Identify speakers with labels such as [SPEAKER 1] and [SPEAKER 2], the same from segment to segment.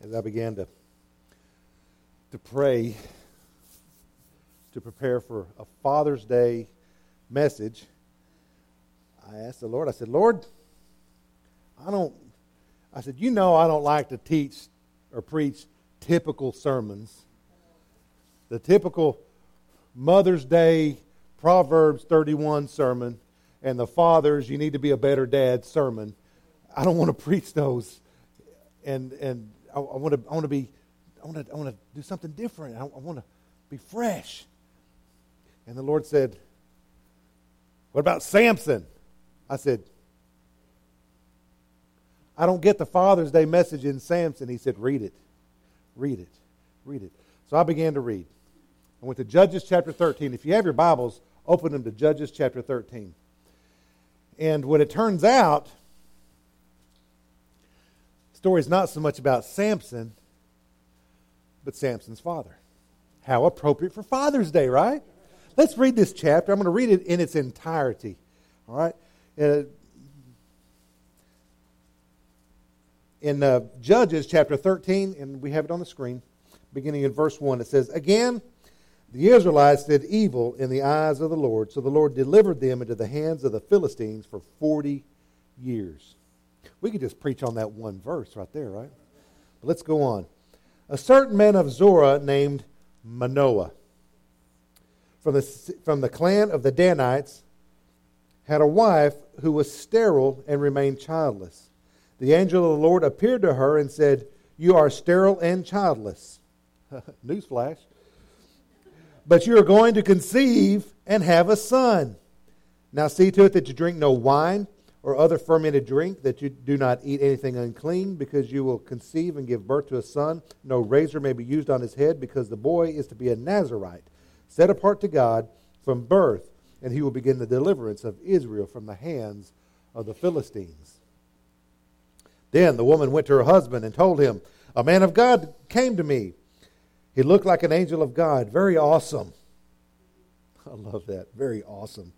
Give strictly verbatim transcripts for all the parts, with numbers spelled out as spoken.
[SPEAKER 1] as I began to to pray to prepare for a Father's Day message, I asked the Lord, I said, Lord, I don't, I said, you know I don't like to teach or preach typical sermons. The typical Mother's Day Proverbs thirty-one sermon and the Father's You Need to Be a Better Dad sermon. I don't want to preach those. And and I, I want to I want to be I want to I want to do something different. I, I want to be fresh. And the Lord said, "What about Samson?" I said, "I don't get the Father's Day message in Samson." He said, "Read it, read it, read it." So I began to read. I went to Judges chapter thirteen. If you have your Bibles, open them to Judges chapter thirteen. And what it turns out, the story is not so much about Samson, but Samson's father. How appropriate for Father's Day, right? Let's read this chapter. I'm going to read it in its entirety. All right? Uh, in uh, Judges chapter thirteen, and we have it on the screen, beginning in verse one, it says, "Again, the Israelites did evil in the eyes of the Lord, so the Lord delivered them into the hands of the Philistines for forty years." We could just preach on that one verse right there, right? But let's go on. "A certain man of Zorah named Manoah, from the, from the clan of the Danites, had a wife who was sterile and remained childless. The angel of the Lord appeared to her and said, 'You are sterile and childless.'" Newsflash. "But you are going to conceive and have a son. Now see to it that you drink no wine or other fermented drink, that you do not eat anything unclean, because you will conceive and give birth to a son. No razor may be used on his head, because the boy is to be a Nazirite, set apart to God from birth, and he will begin the deliverance of Israel from the hands of the Philistines." Then the woman went to her husband and told him, "A man of God came to me. He looked like an angel of God, very awesome." I love that, very awesome.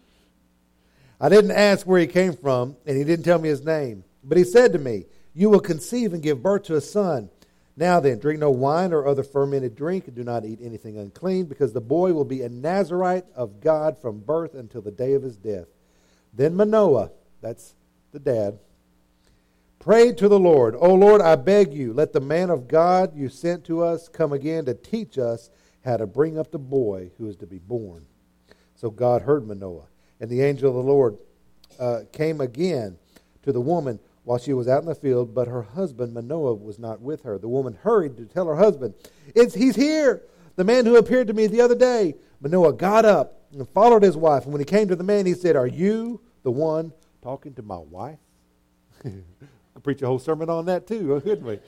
[SPEAKER 1] "I didn't ask where he came from, and he didn't tell me his name. But he said to me, 'You will conceive and give birth to a son. Now then, drink no wine or other fermented drink, and do not eat anything unclean, because the boy will be a Nazirite of God from birth until the day of his death.' Then Manoah," that's the dad, "prayed to the Lord, 'O Lord, I beg you, let the man of God you sent to us come again to teach us how to bring up the boy who is to be born.' So God heard Manoah. And the angel of the Lord uh, came again to the woman while she was out in the field, but her husband Manoah was not with her. The woman hurried to tell her husband, it's, 'He's here, the man who appeared to me the other day.' Manoah got up and followed his wife. And when he came to the man, he said, 'Are you the one talking to my wife?'" I'll preach a whole sermon on that too, couldn't we?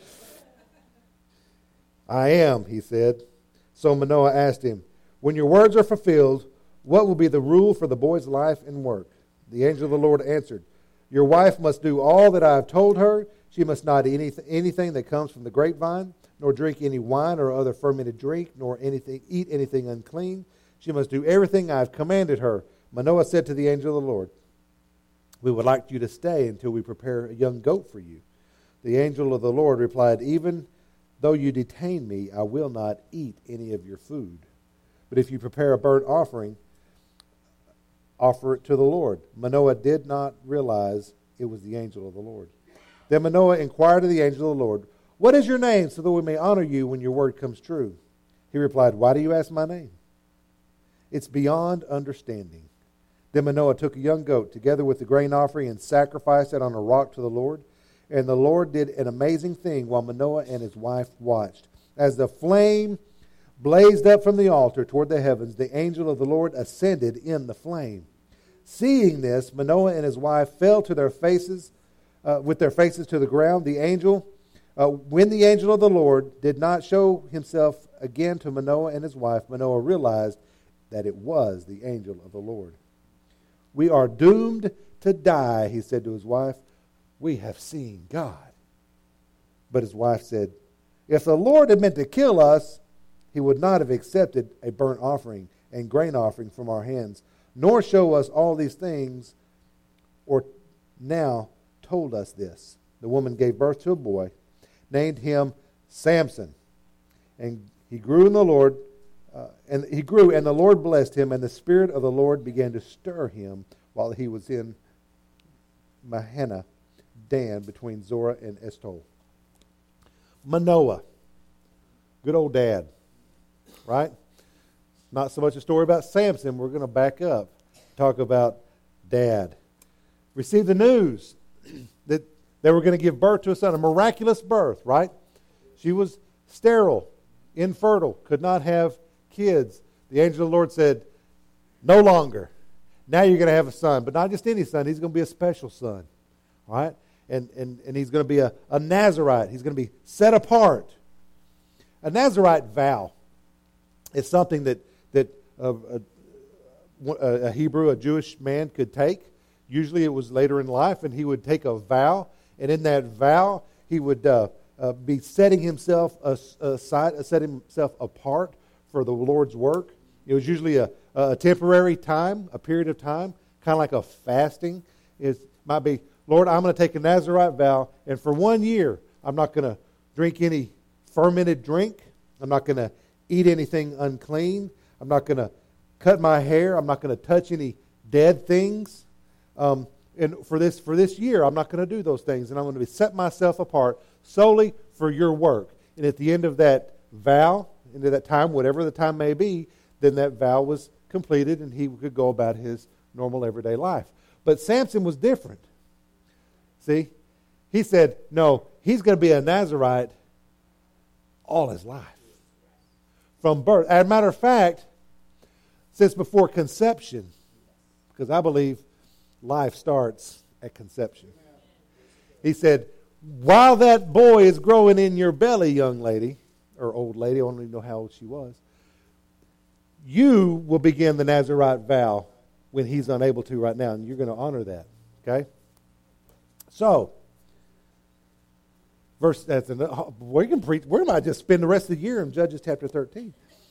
[SPEAKER 1] "I am," he said. So Manoah asked him, "When your words are fulfilled, what will be the rule for the boy's life and work?" The angel of the Lord answered, "Your wife must do all that I have told her. She must not eat anything, anything that comes from the grapevine, nor drink any wine or other fermented drink, nor anything eat anything unclean. She must do everything I have commanded her." Manoah said to the angel of the Lord, "We would like you to stay until we prepare a young goat for you." The angel of the Lord replied, "Even though you detain me, I will not eat any of your food. But if you prepare a burnt offering, offer it to the Lord." Manoah did not realize it was the angel of the Lord. Then Manoah inquired of the angel of the Lord, "What is your name, so that we may honor you when your word comes true?" He replied, "Why do you ask my name? It's beyond understanding." Then Manoah took a young goat together with the grain offering and sacrificed it on a rock to the Lord. And the Lord did an amazing thing while Manoah and his wife watched. As the flame blazed up from the altar toward the heavens, the angel of the Lord ascended in the flame. Seeing this, Manoah and his wife fell to their faces, uh, with their faces to the ground. The angel, uh, when the angel of the Lord did not show himself again to Manoah and his wife, Manoah realized that it was the angel of the Lord. "We are doomed to die," he said to his wife. "We have seen God." But his wife said, "If the Lord had meant to kill us, he would not have accepted a burnt offering and grain offering from our hands, nor show us all these things, or now told us this." The woman gave birth to a boy, named him Samson. And he grew in the Lord, uh, and he grew, and the Lord blessed him, and the Spirit of the Lord began to stir him while he was in Mahaneh Dan between Zorah and Eshtaol. Manoah, good old dad, right? Not so much a story about Samson. We're going to back up, talk about dad. Received the news that they were going to give birth to a son, a miraculous birth, right? She was sterile, infertile, could not have kids. The angel of the Lord said, no longer. Now you're going to have a son, but not just any son. He's going to be a special son, right? And and, and he's going to be a, a Nazarite. He's going to be set apart. A Nazarite vow is something that, that a, a, a Hebrew, a Jewish man could take. Usually it was later in life, and he would take a vow, and in that vow he would uh, uh, be setting himself aside, setting himself apart for the Lord's work. It was usually a, a temporary time, a period of time, kind of like a fasting. It might be, Lord, I'm going to take a Nazarite vow, and for one year I'm not going to drink any fermented drink. I'm not going to eat anything unclean. I'm not going to cut my hair. I'm not going to touch any dead things. Um, and for this for this year, I'm not going to do those things, and I'm going to be set myself apart solely for your work. And at the end of that vow, into that time, whatever the time may be, then that vow was completed, and he could go about his normal everyday life. But Samson was different. See, he said, no, he's going to be a Nazarite all his life, from birth. As a matter of fact, since before conception, because I believe life starts at conception. He said, while that boy is growing in your belly, young lady, or old lady, I don't even know how old she was, you will begin the Nazarite vow when he's unable to right now, and you're going to honor that. Okay? So, verse that's an, we can preach. We might just spend the rest of the year in Judges chapter thirteen.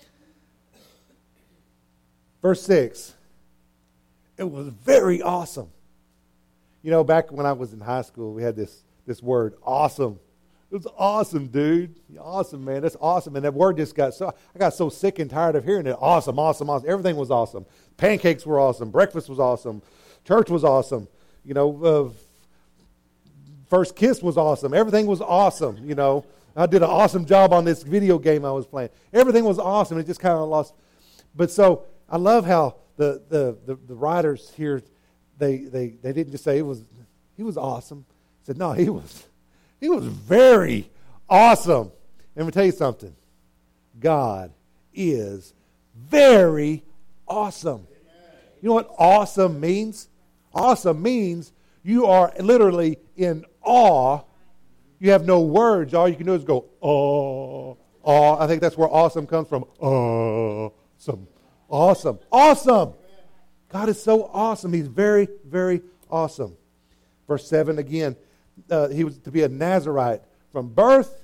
[SPEAKER 1] Verse six. It was very awesome. You know, back when I was in high school, we had this this word, awesome. It was awesome, dude. Awesome, man. That's awesome. And that word just got so, I got so sick and tired of hearing it. Awesome, awesome, awesome. Everything was awesome. Pancakes were awesome. Breakfast was awesome. Church was awesome. You know, uh, first kiss was awesome. Everything was awesome. You know, I did an awesome job on this video game I was playing. Everything was awesome. It just kind of lost. But so I love how the the the, the writers here, they, they they didn't just say it was he was awesome. They said no, he was he was very awesome. Let me tell you something. God is very awesome. You know what awesome means? Awesome means you are literally in awe. You have no words. All you can do is go, oh, oh. I think that's where awesome comes from. Awesome. Awesome. Awesome. God is so awesome. He's very, very awesome. Verse seven again, uh, he was to be a Nazarite from birth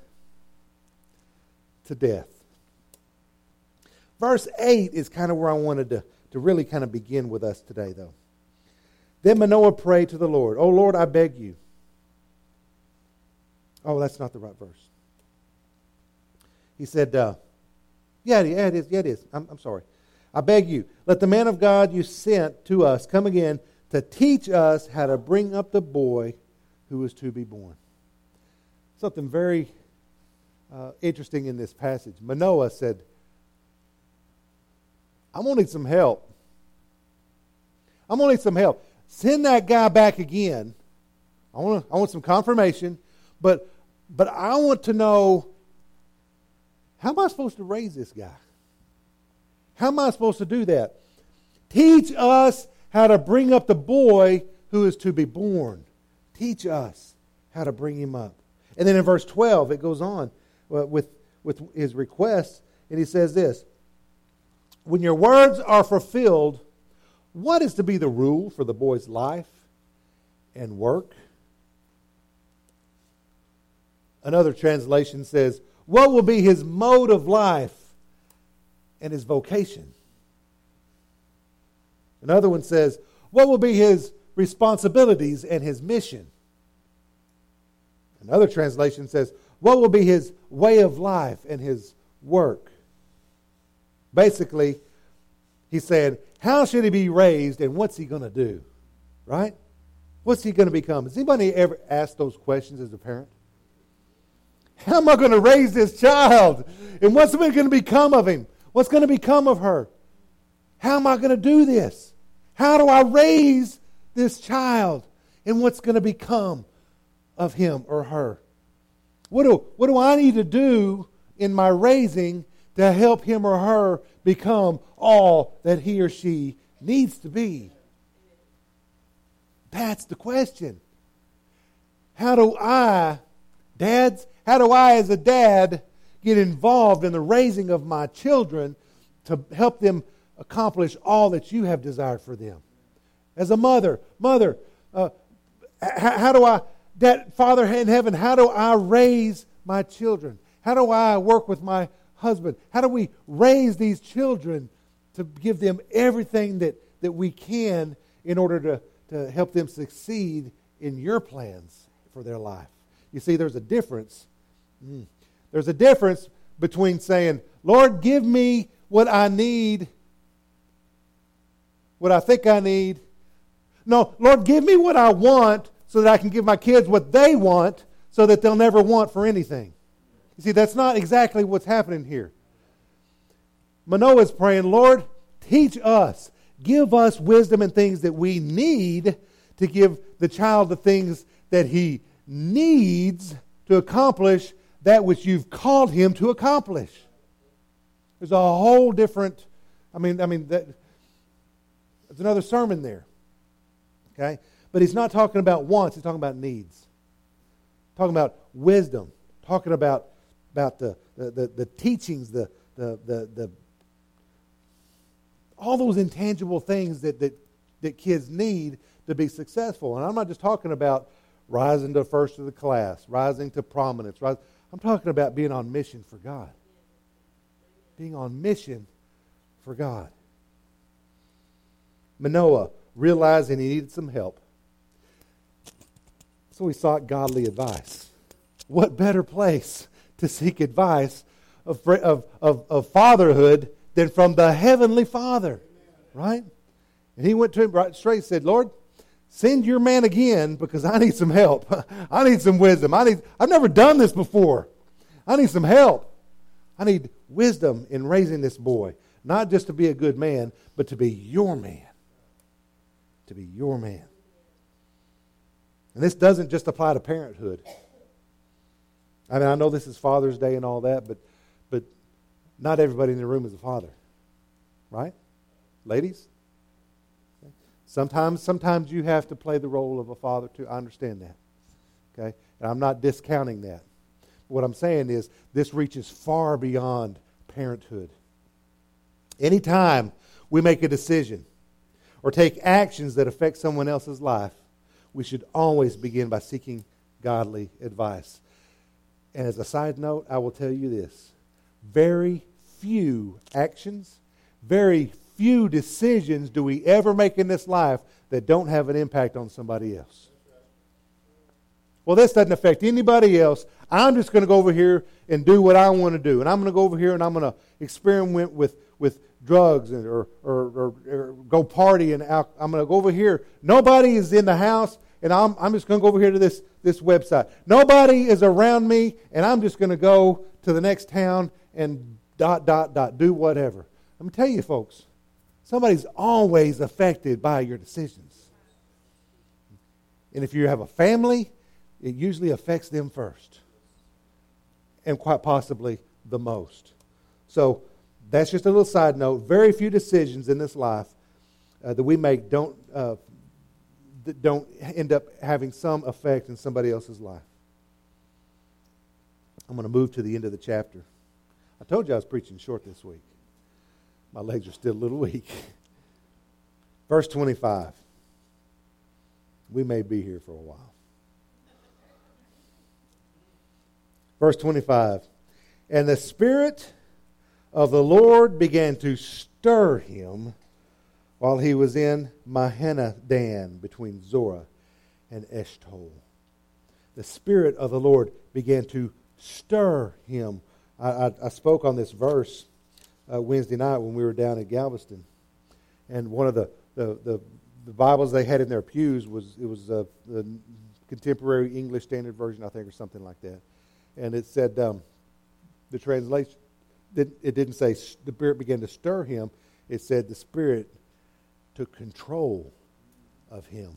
[SPEAKER 1] to death. Verse eight is kind of where I wanted to, to really kind of begin with us today, though. Then Manoah prayed to the Lord, "Oh Lord, I beg you." Oh, that's not the right verse. He said, uh, yeah, yeah, it is. Yeah, it is. I'm, I'm sorry. I beg you, let the man of God you sent to us come again to teach us how to bring up the boy who is to be born. Something very uh, interesting in this passage. Manoah said, I'm going to need some help. I'm going to need some help. Send that guy back again. I want to, I want some confirmation, but but I want to know, how am I supposed to raise this guy? How am I supposed to do that? Teach us how to bring up the boy who is to be born. Teach us how to bring him up. And then in verse twelve, it goes on uh, with, with his request, and he says this, when your words are fulfilled, what is to be the rule for the boy's life and work? Another translation says, what will be his mode of life and his vocation? Another one says, what will be his responsibilities and his mission? Another translation says, What will be his way of life and his work? Basically, he said, how should he be raised and what's he going to do? Right? What's he going to become? Has anybody ever asked those questions as a parent? How am I going to raise this child? And what's going to become of him? What's going to become of her? How am I going to do this? How do I raise this child? And what's going to become of him or her? What do, what do I need to do in my raising to help him or her become all that he or she needs to be? That's the question. How do I, dads, how do I as a dad get involved in the raising of my children to help them accomplish all that you have desired for them? As a mother, mother, uh, how, how do I, Dad, Father in heaven, how do I raise my children? How do I work with my husband? How do we raise these children to give them everything that, that we can in order to, to help them succeed in your plans for their life? You see, there's a difference. Mm. There's a difference between saying, Lord, give me what I need, what I think I need. No, Lord, give me what I want so that I can give my kids what they want so that they'll never want for anything. You see, that's not exactly what's happening here. Manoah's praying, Lord, teach us. Give us wisdom and things that we need to give the child the things that he needs to accomplish that which you've called him to accomplish. There's a whole different, I mean, I mean, that, there's another sermon there. Okay? But he's not talking about wants, he's talking about needs. Talking about wisdom. Talking about, about the, the, the, the teachings, the, the, the, the all those intangible things that, that, that kids need to be successful. And I'm not just talking about rising to first of the class, rising to prominence. Rise, I'm talking about being on mission for God. Being on mission for God. Manoah, realizing he needed some help, so he sought godly advice. What better place to seek advice of, of, of, of fatherhood than from the Heavenly Father? Right? And he went to him right straight and said, Lord, send your man again because I need some help. I need some wisdom. I need, I've never done this before. I need some help. I need wisdom in raising this boy. Not just to be a good man, but to be your man. To be your man. And this doesn't just apply to parenthood. I mean, I know this is Father's Day and all that, but but not everybody in the room is a father. Right? Ladies? Sometimes sometimes you have to play the role of a father too. I understand that. Okay? And I'm not discounting that. What I'm saying is this reaches far beyond parenthood. Anytime we make a decision or take actions that affect someone else's life, we should always begin by seeking godly advice. And as a side note, I will tell you this. Very few actions, very few decisions do we ever make in this life that don't have an impact on somebody else. Well, this doesn't affect anybody else. I'm just going to go over here and do what I want to do. And I'm going to go over here and I'm going to experiment with, with drugs and, or, or, or, or go party. And I'm going to go over here. Nobody is in the house, and I'm, I'm just going to go over here to this, this website. Nobody is around me, and I'm just going to go to the next town and dot, dot, dot, do whatever. Let me tell you, folks, somebody's always affected by your decisions. And if you have a family, it usually affects them first. And quite possibly the most. So that's just a little side note. Very few decisions in this life uh, that we make don't uh, that don't end up having some effect in somebody else's life. I'm going to move to the end of the chapter. I told you I was preaching short this week. My legs are still a little weak. Verse twenty-five. We may be here for a while. Verse twenty-five. And the Spirit of the Lord began to stir him while he was in Mahaneh-dan between Zorah and Eshtaol. The Spirit of the Lord began to stir him. I, I, I spoke on this verse uh, Wednesday night when we were down at Galveston. And one of the, the, the, the Bibles they had in their pews was, it was uh, the Contemporary English Standard Version, I think, or something like that. And it said, um, the translation, it didn't say the Spirit began to stir him. It said the Spirit took control of him.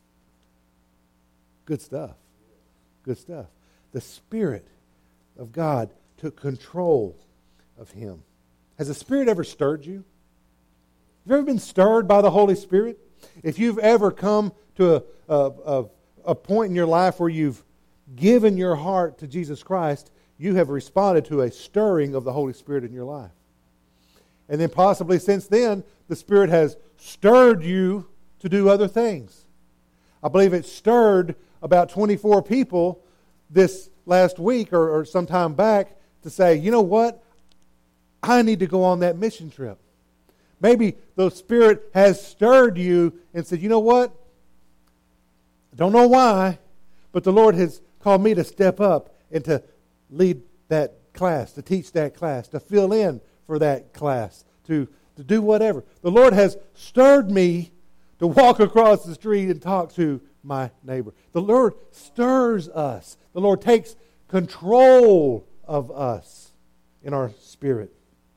[SPEAKER 1] Good stuff. Good stuff. The Spirit of God took control of him. Has the Spirit ever stirred you? Have you ever been stirred by the Holy Spirit? If you've ever come to a, a, a, a point in your life where you've given your heart to Jesus Christ, you have responded to a stirring of the Holy Spirit in your life. And then possibly since then, the Spirit has stirred you to do other things. I believe it stirred about twenty-four people this last week or, or some time back to say, you know what? I need to go on that mission trip. Maybe the Spirit has stirred you and said, you know what? I don't know why, but the Lord has called me to step up and to lead that class, to teach that class, to fill in for that class, to, to do whatever. The Lord has stirred me to walk across the street and talk to my neighbor. The Lord stirs us. The Lord takes control of us in our spirit.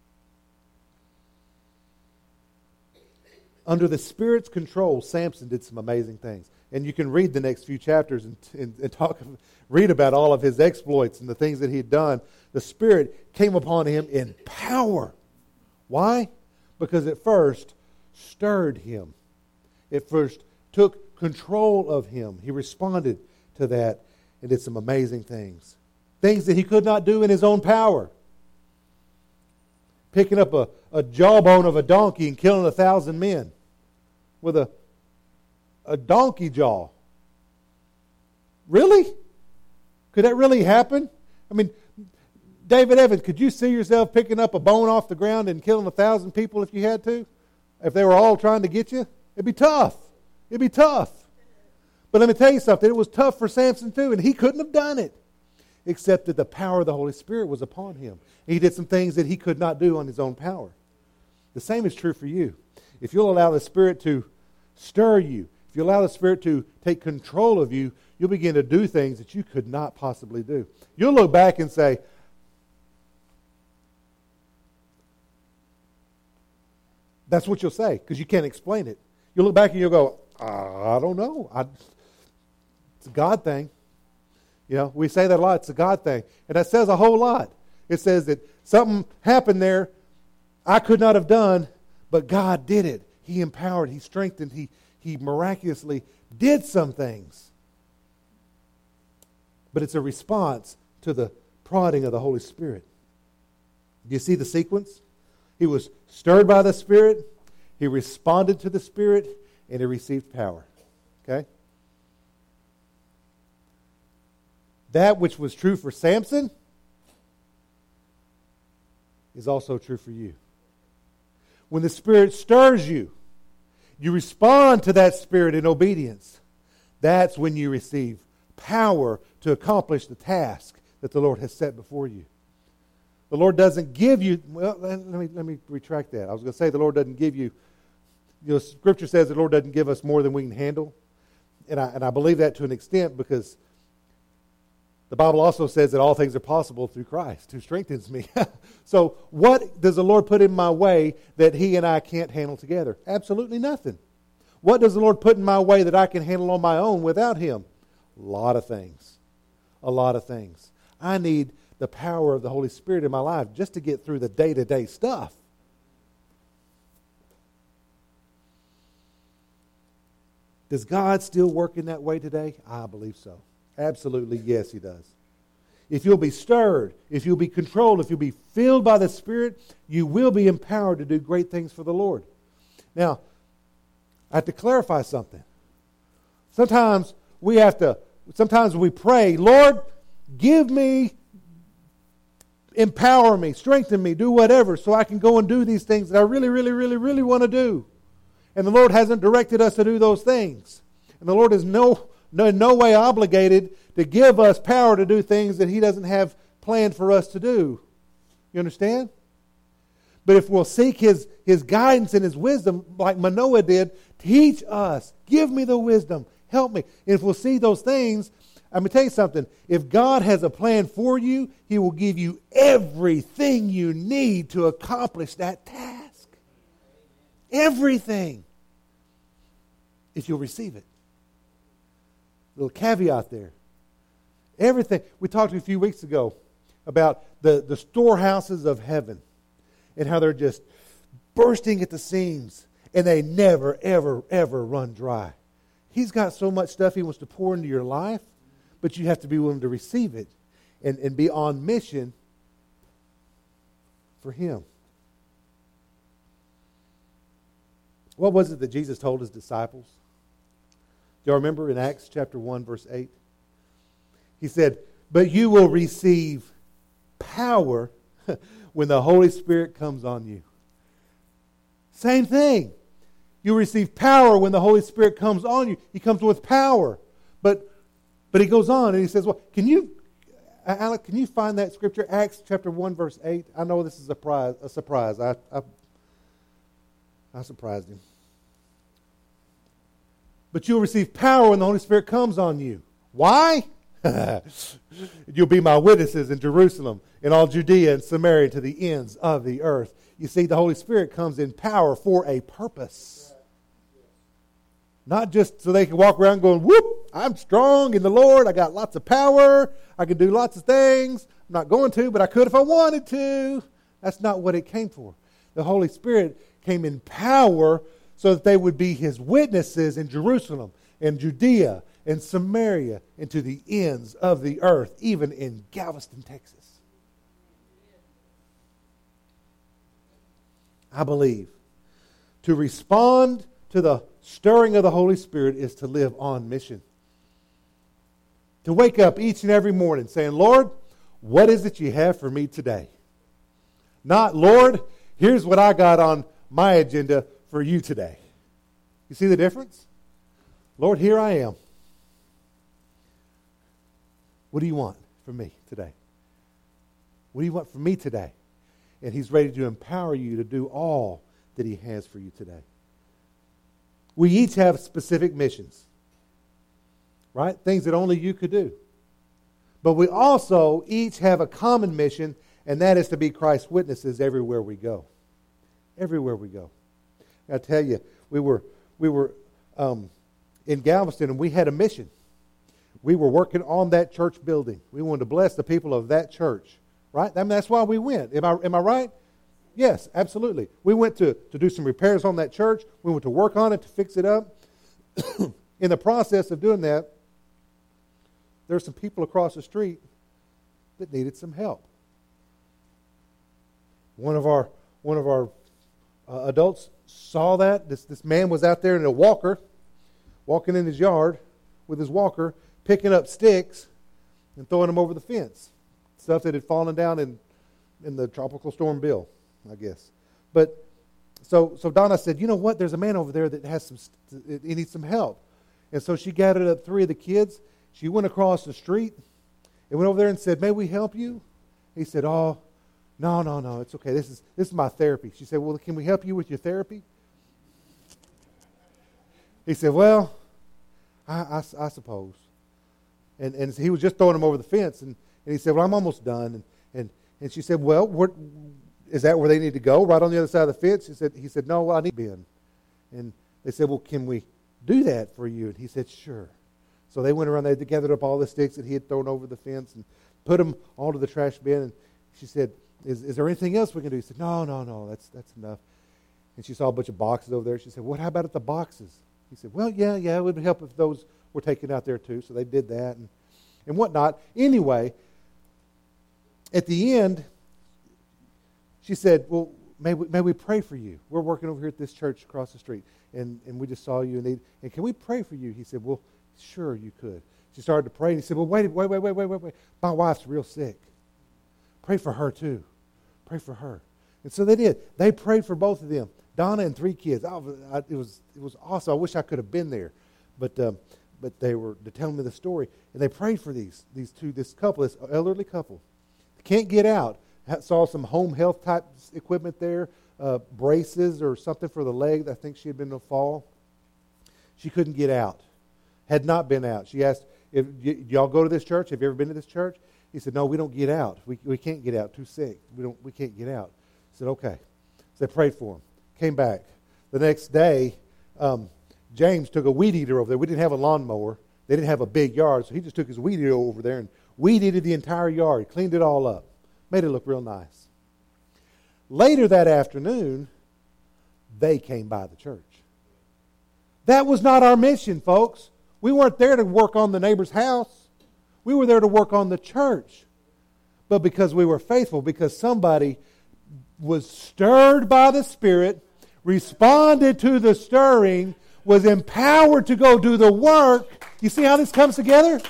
[SPEAKER 1] Under the Spirit's control, Samson did some amazing things. And you can read the next few chapters and, and, and talk, read about all of his exploits and the things that he had done. The Spirit came upon him in power. Why? Because it first stirred him. It first took control of him. He responded to that and did some amazing things. Things that he could not do in his own power. Picking up a, a jawbone of a donkey and killing a thousand men with a, a donkey jaw. Really? Could that really happen? I mean, David Evans, could you see yourself picking up a bone off the ground and killing a thousand people if you had to? If they were all trying to get you? It'd be tough. It'd be tough. But let me tell you something. It was tough for Samson too, and he couldn't have done it. Except that the power of the Holy Spirit was upon him. He did some things that he could not do on his own power. The same is true for you. If you'll allow the Spirit to stir you, if you allow the Spirit to take control of you, you'll begin to do things that you could not possibly do. You'll look back and say, that's what you'll say, because you can't explain it. You'll look back and you'll go, I don't know. I, it's a God thing. You know, we say that a lot. It's a God thing. And that says a whole lot. It says that something happened there I could not have done, but God did it. He empowered, He strengthened, He, he miraculously did some things. But it's a response to the prodding of the Holy Spirit. Do you see the sequence? He was stirred by the Spirit, he responded to the Spirit, and he received power. Okay? That which was true for Samson is also true for you. When the Spirit stirs you, you respond to that Spirit in obedience. That's when you receive power to accomplish the task that the Lord has set before you. The Lord doesn't give you, well, let me, let me retract that. I was going to say the Lord doesn't give you, you know, Scripture says the Lord doesn't give us more than we can handle. And I, and I believe that to an extent because the Bible also says that all things are possible through Christ, who strengthens me. So what does the Lord put in my way that He and I can't handle together? Absolutely nothing. What does the Lord put in my way that I can handle on my own without Him? A lot of things. A lot of things. I need the power of the Holy Spirit in my life just to get through the day-to-day stuff. Does God still work in that way today? I believe so. Absolutely, yes, He does. If you'll be stirred, if you'll be controlled, if you'll be filled by the Spirit, you will be empowered to do great things for the Lord. Now, I have to clarify something. Sometimes we have to, sometimes we pray, Lord, give me, empower me, strengthen me, do whatever so I can go and do these things that I really, really, really, really want to do. And the Lord hasn't directed us to do those things. And the Lord is no, no, in no way obligated to give us power to do things that He doesn't have planned for us to do. You understand? But if we'll seek His, His guidance and His wisdom, like Manoah did, teach us. Give me the wisdom. Help me. And if we'll see those things, I'm going to tell you something. If God has a plan for you, He will give you everything you need to accomplish that task. Everything. If you'll receive it. Little caveat there. Everything. We talked a few weeks ago about the, the storehouses of heaven and how they're just bursting at the seams and they never, ever, ever run dry. He's got so much stuff He wants to pour into your life, but you have to be willing to receive it and, and be on mission for Him. What was it that Jesus told His disciples? Do y'all remember in Acts chapter one, verse eight? He said, but you will receive power when the Holy Spirit comes on you. Same thing. You receive power when the Holy Spirit comes on you. He comes with power. But but he goes on and he says, well, can you, Alec, can you find that scripture? Acts chapter one, verse eight. I know this is a surprise. A surprise. I, I, I surprised him. But you'll receive power when the Holy Spirit comes on you. Why? You'll be my witnesses in Jerusalem, in all Judea and Samaria, to the ends of the earth. You see, the Holy Spirit comes in power for a purpose. Not just so they can walk around going, whoop, I'm strong in the Lord. I got lots of power. I can do lots of things. I'm not going to, but I could if I wanted to. That's not what it came for. The Holy Spirit came in power so that they would be His witnesses in Jerusalem and Judea and Samaria and to the ends of the earth, even in Galveston, Texas. I believe to respond to the stirring of the Holy Spirit is to live on mission. To wake up each and every morning saying, Lord, what is it you have for me today? Not, Lord, here's what I got on my agenda for you today. You see the difference? Lord, here I am. What do you want from me today? What do you want from me today? And He's ready to empower you to do all that He has for you today. We each have specific missions, right? Things that only you could do. But we also each have a common mission, and that is to be Christ's witnesses everywhere we go. Everywhere we go. I tell you, we were we were um, in Galveston, and we had a mission. We were working on that church building. We wanted to bless the people of that church. Right? I mean, that's why we went. Am I, am I right? Yes, absolutely. We went to, to do some repairs on that church. We went to work on it to fix it up. In the process of doing that, there were some people across the street that needed some help. One of our one of our uh, adults saw that. This, this man was out there in a walker, walking in his yard with his walker, picking up sticks and throwing them over the fence. Stuff that had fallen down in, in the tropical storm Bill, I guess. But so so Donna said, you know what? There's a man over there that has some. He needs some help. And so she gathered up three of the kids. She went across the street and went over there and said, "May we help you?" He said, "Oh, no, no, no. It's okay. This is this is my therapy." She said, "Well, can we help you with your therapy?" He said, "Well, I, I, I suppose." And and he was just throwing them over the fence and. And he said, well, I'm almost done. And and, and she said, well, where, is that where they need to go, right on the other side of the fence? He said, he said, no, I need to be in. And they said, well, can we do that for you? And he said, sure. So they went around, they gathered up all the sticks that he had thrown over the fence and put them all to the trash bin. And she said, is, is there anything else we can do? He said, no, no, no, that's that's enough. And she saw a bunch of boxes over there. She said, what, how about at the boxes? He said, well, yeah, yeah, it would help if those were taken out there too. So they did that and, and whatnot. Anyway, at the end, she said, well, may we, may we pray for you? We're working over here at this church across the street, and, and we just saw you, and, need, and can we pray for you? He said, well, sure, you could. She started to pray, and he said, well, wait, wait, wait, wait, wait, wait, wait. My wife's real sick. Pray for her, too. Pray for her. And so they did. They prayed for both of them, Donna and three kids. I, I, it was it was awesome. I wish I could have been there, but um, but they were telling me the story, and they prayed for these these two, this couple, this elderly couple. Can't get out. Saw some home health type equipment there, uh, braces or something for the leg. I think she had been in a fall. She couldn't get out. Had not been out. She asked, if y- y'all go to this church? Have you ever been to this church? He said, no, we don't get out. We we can't get out. Too sick. We don't. We can't get out. I said, okay. So they prayed for him. Came back. The next day, um, James took a weed eater over there. We didn't have a lawnmower. They didn't have a big yard, so he just took his weed eater over there and weed eated the entire yard. Cleaned it all up. Made it look real nice. Later that afternoon, they came by the church. That was not our mission, folks. We weren't there to work on the neighbor's house. We were there to work on the church. But because we were faithful, because somebody was stirred by the Spirit, responded to the stirring, was empowered to go do the work. You see how this comes together?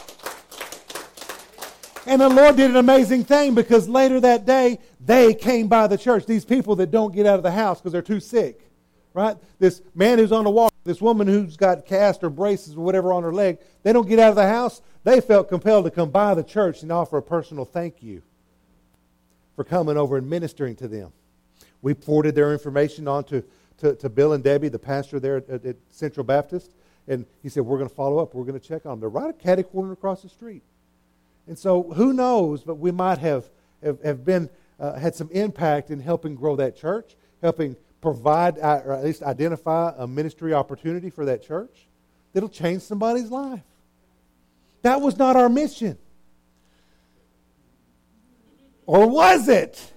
[SPEAKER 1] And the Lord did an amazing thing, because later that day, they came by the church. These people that don't get out of the house because they're too sick. Right? This man who's on the walk, this woman who's got cast or braces or whatever on her leg, they don't get out of the house. They felt compelled to come by the church and offer a personal thank you for coming over and ministering to them. We forwarded their information on to, to, to Bill and Debbie, the pastor there at, at Central Baptist. And he said, we're going to follow up. We're going to check on them. They're right at catty corner across the street. And so who knows, but we might have, have, have been uh, had some impact in helping grow that church, helping provide uh, or at least identify a ministry opportunity for that church that'll change somebody's life. That was not our mission. Or was it?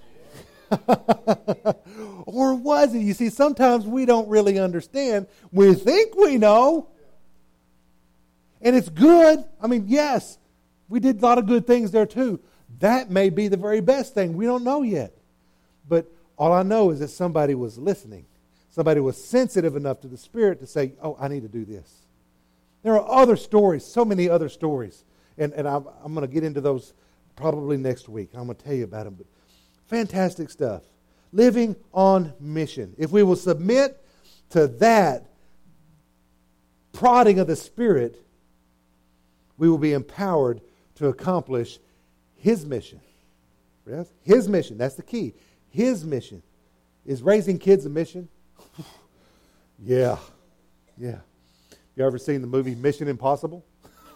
[SPEAKER 1] Or was it? You see, sometimes we don't really understand. We think we know. And it's good. I mean, yes, we did a lot of good things there too. That may be the very best thing. We don't know yet. But all I know is that somebody was listening. Somebody was sensitive enough to the Spirit to say, oh, I need to do this. There are other stories, so many other stories. And, and I'm, I'm going to get into those probably next week. I'm going to tell you about them. But fantastic stuff. Living on mission. If we will submit to that prodding of the Spirit, we will be empowered to accomplish His mission. Yes? His mission. That's the key. His mission. Is raising kids a mission? Yeah. Yeah. You ever seen the movie Mission Impossible?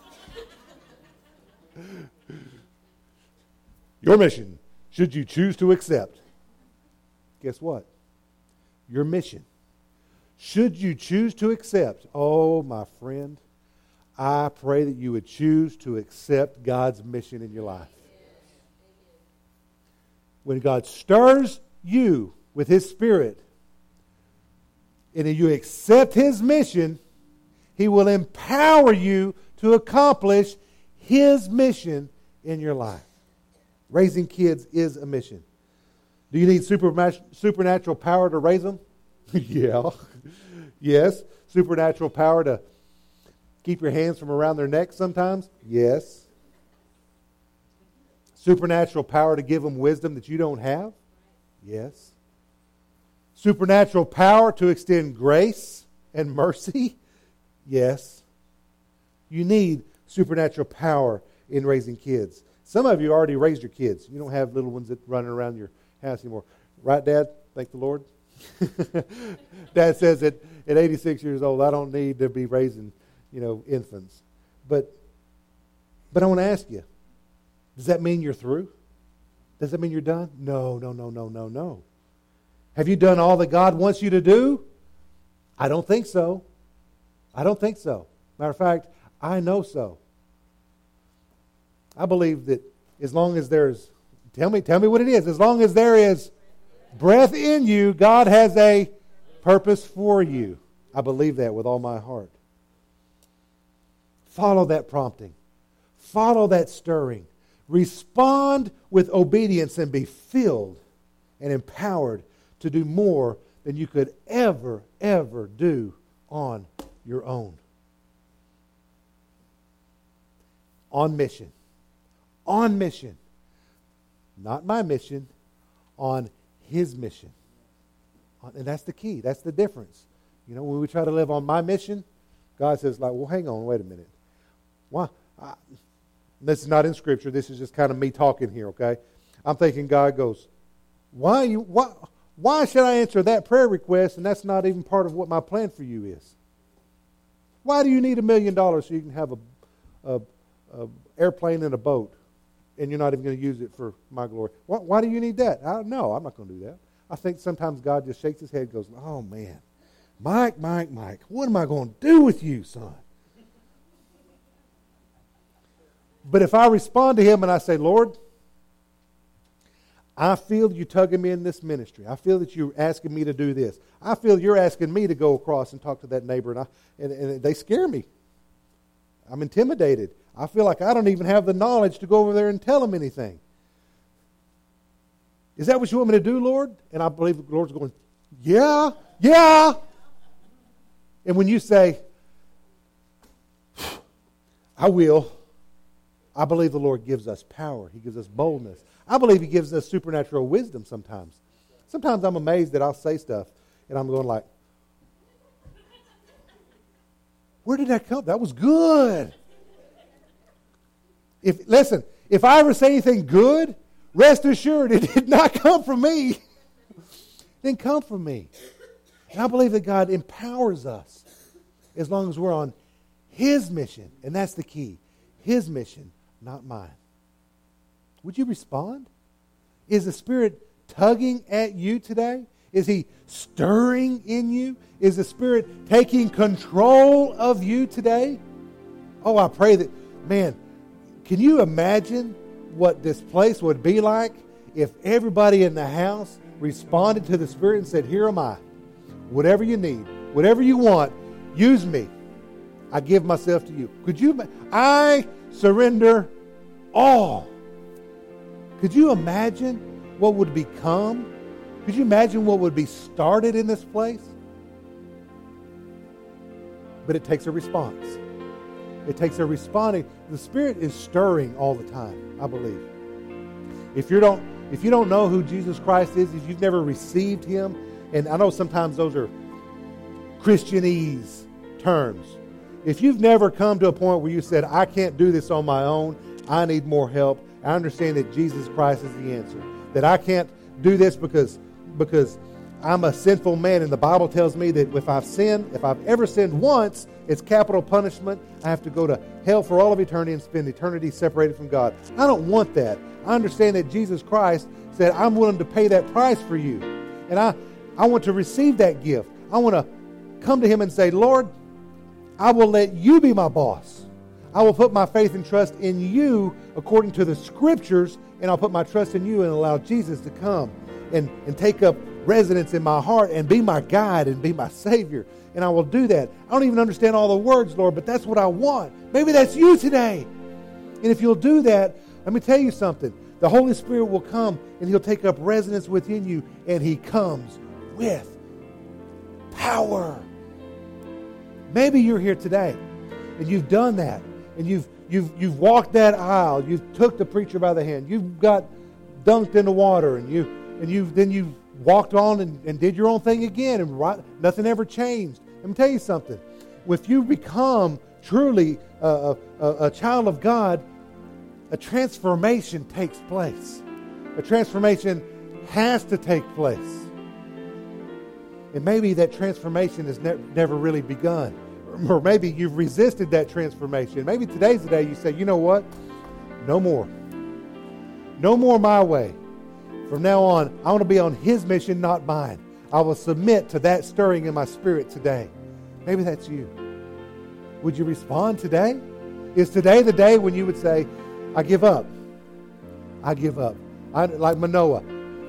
[SPEAKER 1] Your mission, should you choose to accept. Guess what? Your mission. Should you choose to accept, oh, my friend, I pray that you would choose to accept God's mission in your life. When God stirs you with His Spirit and you accept His mission, He will empower you to accomplish His mission in your life. Raising kids is a mission. Do you need supernatural power to raise them? Yeah. Yes. Supernatural power to keep your hands from around their neck sometimes? Yes. Supernatural power to give them wisdom that you don't have? Yes. Supernatural power to extend grace and mercy? Yes. You need supernatural power in raising kids. Some of you already raised your kids. You don't have little ones that running around your house anymore. Right, Dad? Thank the Lord. Dad says that at eighty-six years old, I don't need to be raising, you know, infants. But, but I want to ask you, does that mean you're through? Does that mean you're done? No, no, no, no, no, no. Have you done all that God wants you to do? I don't think so. I don't think so. Matter of fact, I know so. I believe that as long as there's, tell me, tell me what it is. As long as there is breath in you, God has a purpose for you. I believe that with all my heart. Follow that prompting. Follow that stirring. Respond with obedience and be filled and empowered to do more than you could ever, ever do on your own. On mission. On mission. Not my mission, on His mission. And that's the key. That's the difference. You know, when we try to live on my mission, God says, like, well, hang on, wait a minute. Why? I, This is not in Scripture. This is just kind of me talking here, okay? I'm thinking God goes, why you why why should I answer that prayer request and that's not even part of what my plan for you is? Why do you need a million dollars so you can have a, a, a airplane and a boat and you're not even going to use it for my glory? Why, why do you need that? I, no, I'm not going to do that. I think sometimes God just shakes his head and goes, oh man, Mike, Mike, Mike, what am I going to do with you, son? But if I respond to him and I say, Lord, I feel you tugging me in this ministry. I feel that you're asking me to do this. I feel you're asking me to go across and talk to that neighbor, and, I, and, and they scare me. I'm intimidated. I feel like I don't even have the knowledge to go over there and tell them anything. Is that what you want me to do, Lord? And I believe the Lord's going, yeah, yeah. And when you say, I will, I believe the Lord gives us power. He gives us boldness. I believe he gives us supernatural wisdom sometimes. Sometimes I'm amazed that I'll say stuff and I'm going like, where did that come? That was good. If listen, if I ever say anything good, rest assured it did not come from me. It didn't come from me. And I believe that God empowers us as long as we're on his mission. And that's the key. His mission, not mine. Would you respond? Is the Spirit tugging at you today? Is he stirring in you? Is the Spirit taking control of you today? Oh, I pray that, man, can you imagine what this place would be like if everybody in the house responded to the Spirit and said, here am I. Whatever you need, whatever you want, use me. I give myself to you. Could you, I surrender all. Could you imagine what would become? Could you imagine what would be started in this place? But it takes a response. It takes a responding. The Spirit is stirring all the time, I believe. If you don't, if you don't know who Jesus Christ is, if you've never received him, and I know sometimes those are Christianese terms. If you've never come to a point where you said, I can't do this on my own, I need more help, I understand that Jesus Christ is the answer. That I can't do this because, because I'm a sinful man, and the Bible tells me that if I've sinned, if I've ever sinned once, it's capital punishment. I have to go to hell for all of eternity and spend eternity separated from God. I don't want that. I understand that Jesus Christ said, I'm willing to pay that price for you. And I, I want to receive that gift. I want to come to him and say, Lord, I will let you be my boss. I will put my faith and trust in you according to the Scriptures, and I'll put my trust in you and allow Jesus to come and, and take up residence in my heart and be my guide and be my Savior. And I will do that. I don't even understand all the words, Lord, but that's what I want. Maybe that's you today. And if you'll do that, let me tell you something. The Holy Spirit will come and he'll take up residence within you, and he comes with power. Maybe you're here today and you've done that. And you've you've you've walked that aisle. You've took the preacher by the hand. You've got dunked in the water, and you and you then you walked on and, and did your own thing again, and right, nothing ever changed. Let me tell you something. If you become truly a, a, a child of God, a transformation takes place. A transformation has to take place, and maybe that transformation has ne- never really begun. Or maybe you've resisted that transformation. Maybe today's the day you say, you know what? No more. No more my way. From now on, I want to be on his mission, not mine. I will submit to that stirring in my spirit today. Maybe that's you. Would you respond today? Is today the day when you would say, I give up. I give up. I, like Manoah.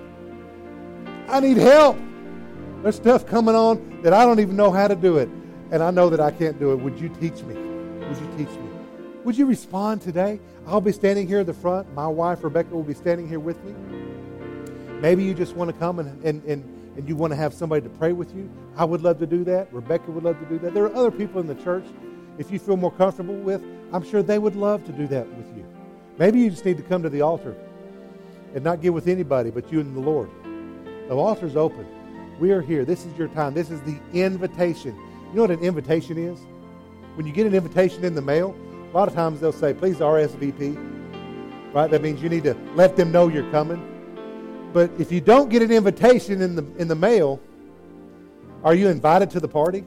[SPEAKER 1] I need help. There's stuff coming on that I don't even know how to do it. And I know that I can't do it. Would you teach me? Would you teach me? Would you respond today? I'll be standing here at the front. My wife, Rebecca, will be standing here with me. Maybe you just want to come and, and, and, and you want to have somebody to pray with you. I would love to do that. Rebecca would love to do that. There are other people in the church, if you feel more comfortable with, I'm sure they would love to do that with you. Maybe you just need to come to the altar and not get with anybody but you and the Lord. The altar's open. We are here. This is your time. This is the invitation. You know what an invitation is? When you get an invitation in the mail, A lot of times they'll say, please R S V P. Right? That means you need to let them know you're coming. But if you don't get an invitation in the in the mail, are you invited to the party?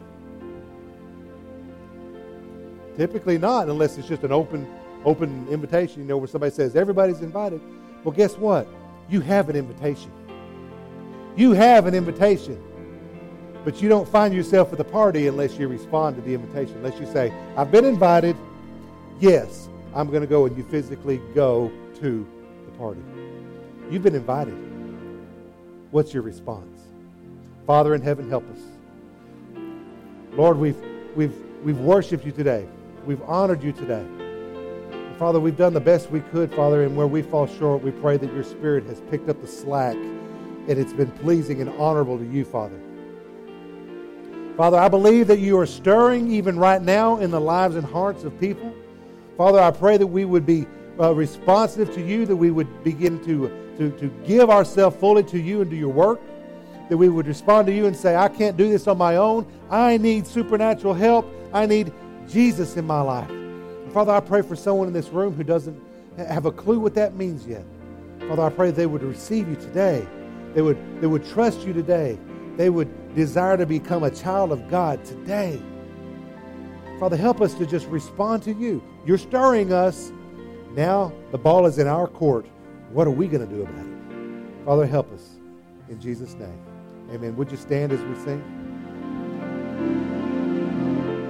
[SPEAKER 1] Typically not, unless it's just an open open invitation, you know, where somebody says everybody's invited. Well, guess what? You have an invitation. You have an invitation. But you don't find yourself at the party unless you respond to the invitation. Unless you say, I've been invited. Yes, I'm going to go, and you physically go to the party. You've been invited. What's your response? Father in heaven, help us. Lord, we've we've we've worshiped you today. We've honored you today. And Father, we've done the best we could, Father, and where we fall short, we pray that your Spirit has picked up the slack and it's been pleasing and honorable to you, Father. Father, I believe that you are stirring even right now in the lives and hearts of people. Father, I pray that we would be uh, responsive to you, that we would begin to, to, to give ourselves fully to you and to your work, that we would respond to you and say, I can't do this on my own. I need supernatural help. I need Jesus in my life. And Father, I pray for someone in this room who doesn't have a clue what that means yet. Father, I pray they would receive you today. They would, they would trust you today. They would desire to become a child of God today. Father, help us to just respond to you. You're stirring us. Now the ball is in our court. What are we going to do about it? Father, help us. In Jesus' name. Amen. Would you stand as we sing?